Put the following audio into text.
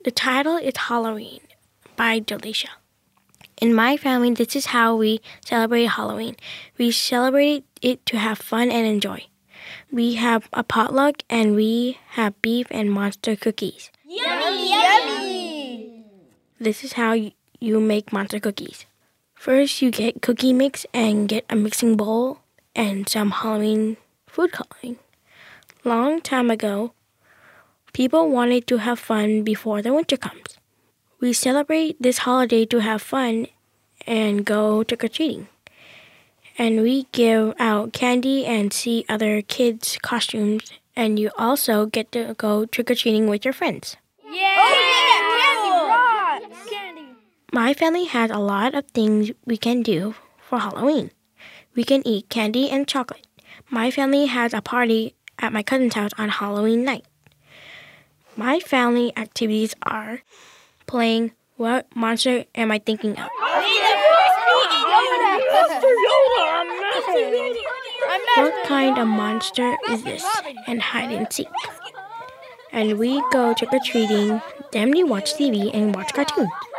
The title is Halloween by Delisha. In my family, this is how we celebrate Halloween. We celebrate it to have fun and enjoy. We have a potluck and we have beef and monster cookies. Yummy, yummy! This is how you make monster cookies. First, you get cookie mix and get a mixing bowl and some Halloween food coloring. Long time ago, people wanted to have fun before the winter comes. We celebrate this holiday to have fun and go trick-or-treating. And we give out candy and see other kids' costumes, and you also get to go trick-or-treating with your friends. Yeah! Oh, yeah! Candy rocks! Candy! My family has a lot of things we can do for Halloween. We can eat candy and chocolate. My family has a party at my cousin's house on Halloween night. My family activities are playing What Monster Am I Thinking of? What kind of monster is this? And hide and seek. And we go trick-or-treating, then we watch TV and watch cartoons.